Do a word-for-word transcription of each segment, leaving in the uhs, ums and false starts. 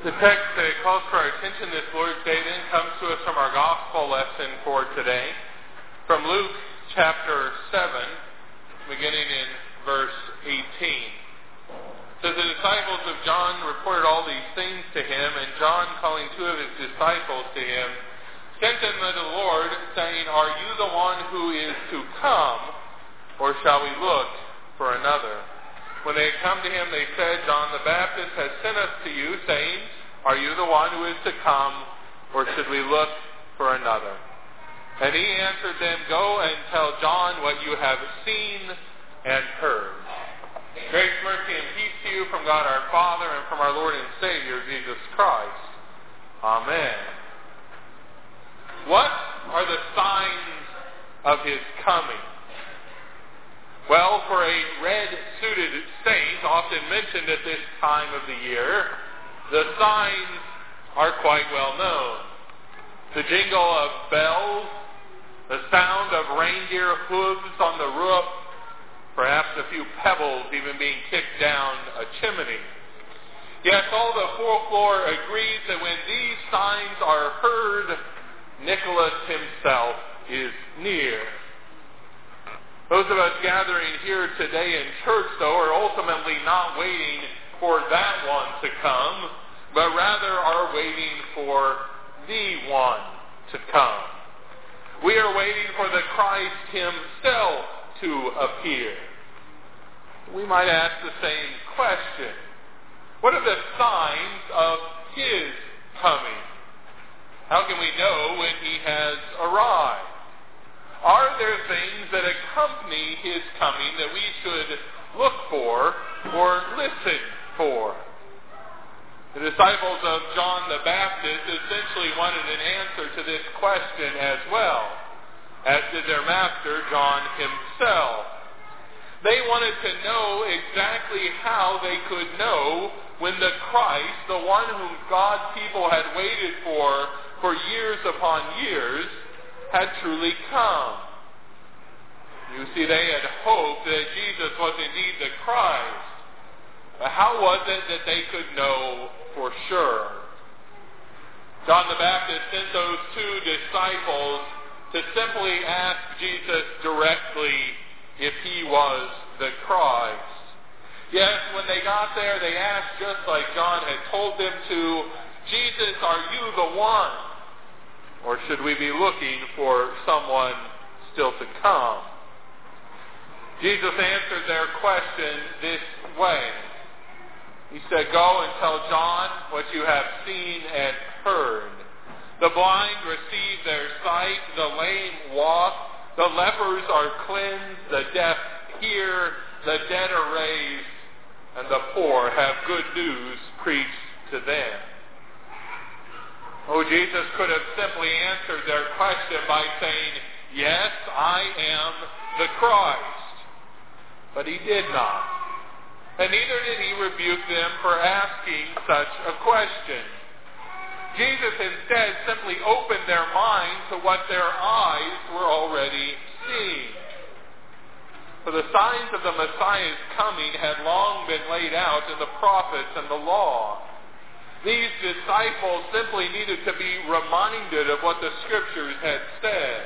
The text that calls for our attention this Lord's Day then comes to us from our gospel lesson for today, from Luke chapter seven, beginning in verse eighteen. It says, the disciples of John reported all these things to him, and John, calling two of his disciples to him, sent them to the Lord, saying, Are you the one who is to come, or shall we look for another? When they had come to him, they said, John the Baptist has sent us to you, saying, Are you the one who is to come, or should we look for another? And he answered them, Go and tell John what you have seen and heard. Grace, mercy, and peace to you from God our Father and from our Lord and Savior, Jesus Christ. Amen. What are the signs of his coming? Well, for a red-suited saint, often mentioned at this time of the year, the signs are quite well known. The jingle of bells, the sound of reindeer hooves on the roof, perhaps a few pebbles even being kicked down a chimney. Yes, all the folklore agrees that when these signs are heard, Nicholas himself is near. Those of us gathering here today in church, though, are ultimately not waiting for that one to come, but rather are waiting for the one to come. We are waiting for the Christ himself to appear. We might ask the same question. What are the signs of his coming? How can we know when he has arrived? Are there things that accompany his coming that we should look for or listen for? The disciples of John the Baptist essentially wanted an answer to this question as well, as did their master, John himself. They wanted to know exactly how they could know when the Christ, the one whom God's people had waited for for years upon years, had truly come. You see, they had hoped that Jesus was indeed the Christ. But how was it that they could know for sure? John the Baptist sent those two disciples to simply ask Jesus directly if he was the Christ. Yes, when they got there, they asked just like John had told them to, Jesus, are you the one? Or should we be looking for someone still to come? Jesus answered their question this way. He said, Go and tell John what you have seen and heard. The blind receive their sight, the lame walk, the lepers are cleansed, the deaf hear, the dead are raised, and the poor have good news preached to them. Oh, Jesus could have simply answered their question by saying, Yes, I am the Christ. But he did not. And neither did he rebuke them for asking such a question. Jesus instead simply opened their mind to what their eyes were already seeing. For the signs of the Messiah's coming had long been laid out in the prophets and the law. These disciples simply needed to be reminded of what the Scriptures had said.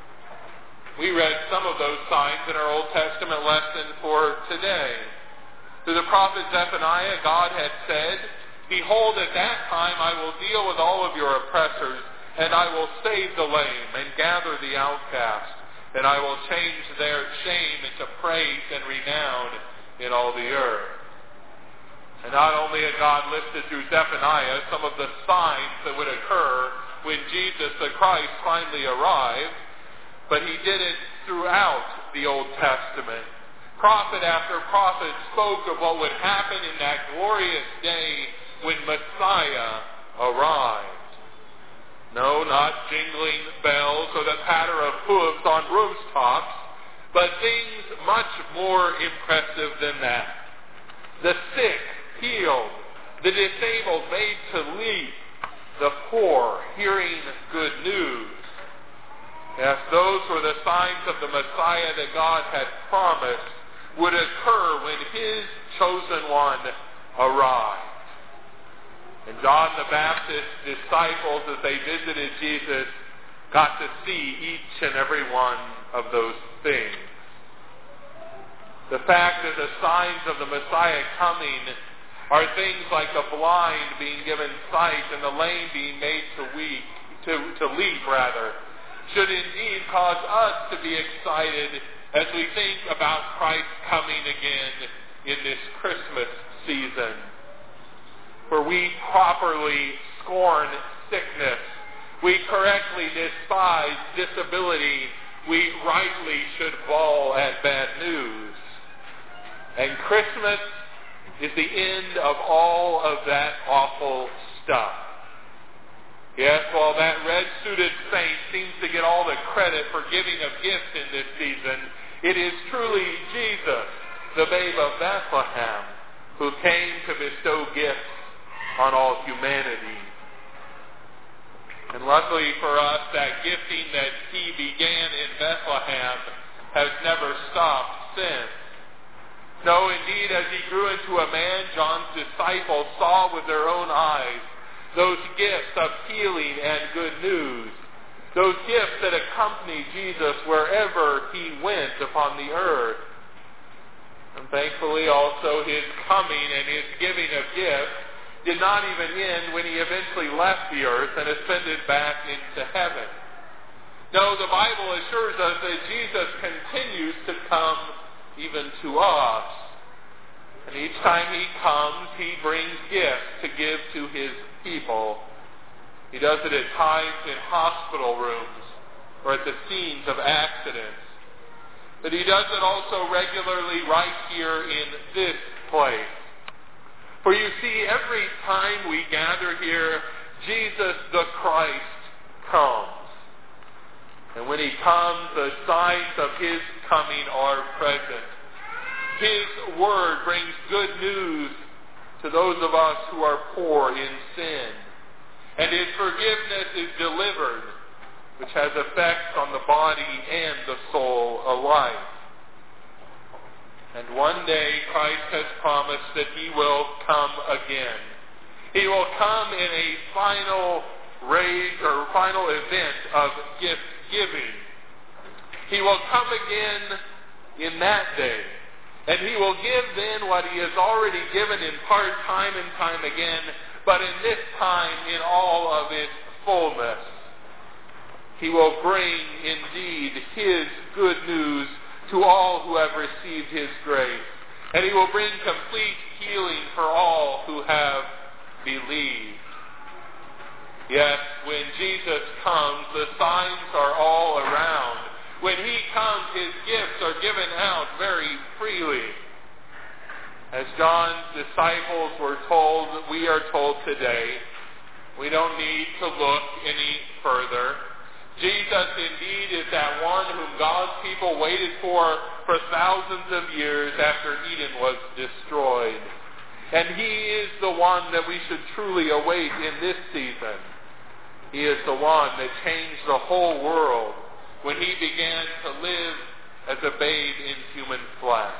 We read some of those signs in our Old Testament lesson for today. Through the prophet Zephaniah, God had said, Behold, at that time I will deal with all of your oppressors, and I will save the lame and gather the outcast, and I will change their shame into praise and renown in all the earth. And not only had God listed through Zephaniah some of the signs that would occur when Jesus the Christ finally arrived, but he did it throughout the Old Testament. Prophet after prophet spoke of what would happen in that glorious day when Messiah arrived. No, not jingling bells or the patter of hooves on rooftops, but things much more impressive than that. The sick healed, the disabled made to leap, the poor hearing good news. Yes, those were the signs of the Messiah that God had promised would occur when his chosen one arrived. And John the Baptist's disciples, as they visited Jesus, got to see each and every one of those things. The fact that the signs of the Messiah coming are things like the blind being given sight and the lame being made to weak, to, to leap rather, should indeed cause us to be excited as we think about Christ coming again in this Christmas season. For we properly scorn sickness. We correctly despise disability. We rightly should bawl at bad news. And Christmas is the end of all of that awful stuff. Yes, while that red-suited saint seems to get all the credit for giving of gifts in this season, it is truly Jesus, the babe of Bethlehem, who came to bestow gifts on all humanity. And luckily for us, that gifting that he began in Bethlehem has never stopped since. No, indeed, as he grew into a man, John's disciples saw with their own eyes those gifts of healing and good news, those gifts that accompanied Jesus wherever he went upon the earth. And thankfully also his coming and his giving of gifts did not even end when he eventually left the earth and ascended back into heaven. No, the Bible assures us that Jesus continues to come even to us. And each time he comes, he brings gifts to give to his people. He does it at times in hospital rooms or at the scenes of accidents. But he does it also regularly right here in this place. For you see, every time we gather here, Jesus the Christ comes. And when he comes, the signs of his coming are present. His word brings good news to those of us who are poor in sin. And his forgiveness is delivered, which has effects on the body and the soul alike. And one day Christ has promised that he will come again. He will come in a final rage or final event of gift giving. He will come again in that day. And he will give then what he has already given in part time and time again, but in this time in all of its fullness. He will bring indeed his good news to all who have received his grace. And he will bring complete healing for all who have believed. Yes, when Jesus comes, the signs are all around. When he comes, his gifts are given out very freely. As John's disciples were told, we are told today, we don't need to look any further. Jesus indeed is that one whom God's people waited for for thousands of years after Eden was destroyed. And he is the one that we should truly await in this season. He is the one that changed the whole world when he began to live as a babe in human flesh.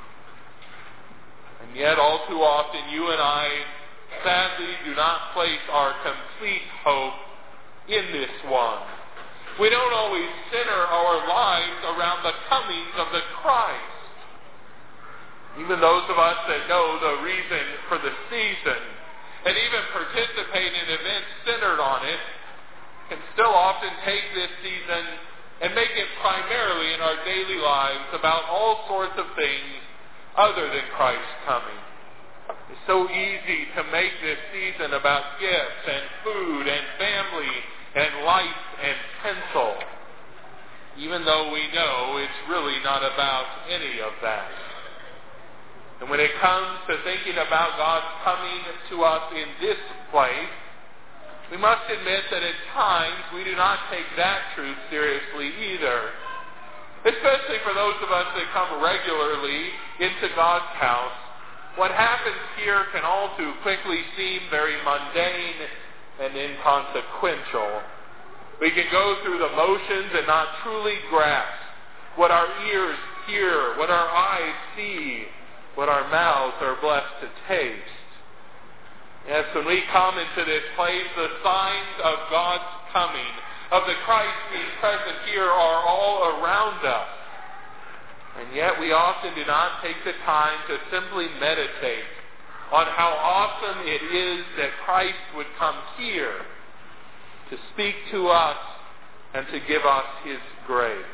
And yet all too often you and I sadly do not place our complete hope in this one. We don't always center our lives around the comings of the Christ. Even those of us that know the reason for the season and even participate in events centered on it can still often take this season and make it primarily in our daily lives about all sorts of things other than Christ's coming. It's so easy to make this season about gifts and food and family and lights and pencil, even though we know it's really not about any of that. And when it comes to thinking about God's coming to us in this place, we must admit that at times we do not take that truth seriously either. Especially for those of us that come regularly into God's house, what happens here can all too quickly seem very mundane and inconsequential. We can go through the motions and not truly grasp what our ears hear, what our eyes see, what our mouths are blessed to taste. Yes, when we come into this place, the signs of God's coming, of the Christ being present here, are all around us. And yet we often do not take the time to simply meditate on how awesome it is that Christ would come here to speak to us and to give us His grace.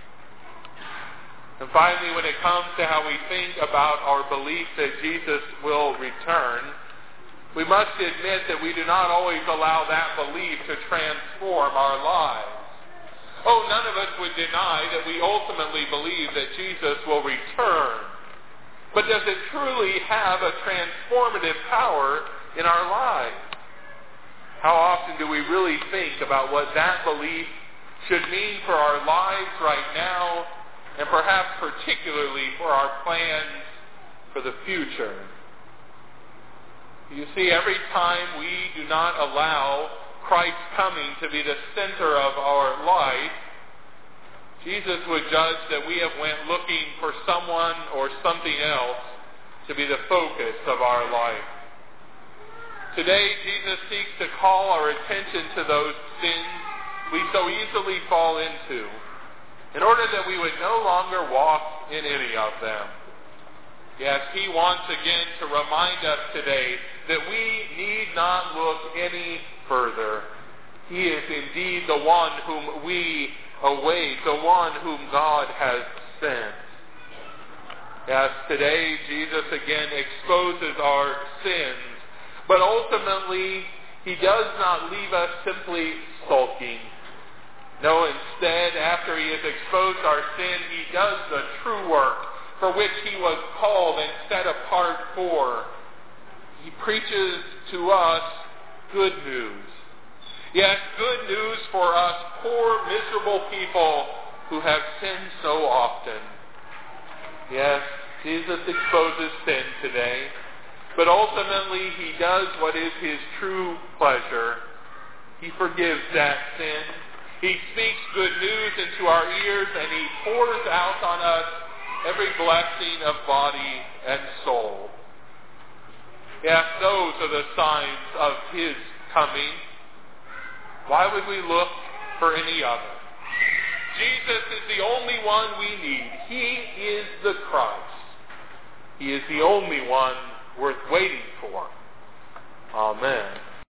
And finally, when it comes to how we think about our belief that Jesus will return, we must admit that we do not always allow that belief to transform our lives. Oh, none of us would deny that we ultimately believe that Jesus will return. But does it truly have a transformative power in our lives? How often do we really think about what that belief should mean for our lives right now, and perhaps particularly for our plans for the future? You see, every time we do not allow Christ's coming to be the center of our life, Jesus would judge that we have went looking for someone or something else to be the focus of our life. Today, Jesus seeks to call our attention to those sins we so easily fall into, in order that we would no longer walk in any of them. Yes, He wants again to remind us today that we need not look any further. He is indeed the one whom we await, the one whom God has sent. Yes, today Jesus again exposes our sins, but ultimately He does not leave us simply sulking. No, instead, after He has exposed our sin, He does the true work for which He was called and set apart for. He preaches to us good news. Yes, good news for us poor, miserable people who have sinned so often. Yes, Jesus exposes sin today, but ultimately He does what is His true pleasure. He forgives that sin. He speaks good news into our ears, and He pours out on us every blessing of body and soul. Yes, those are the signs of His coming. Why would we look for any other? Jesus is the only one we need. He is the Christ. He is the only one worth waiting for. Amen.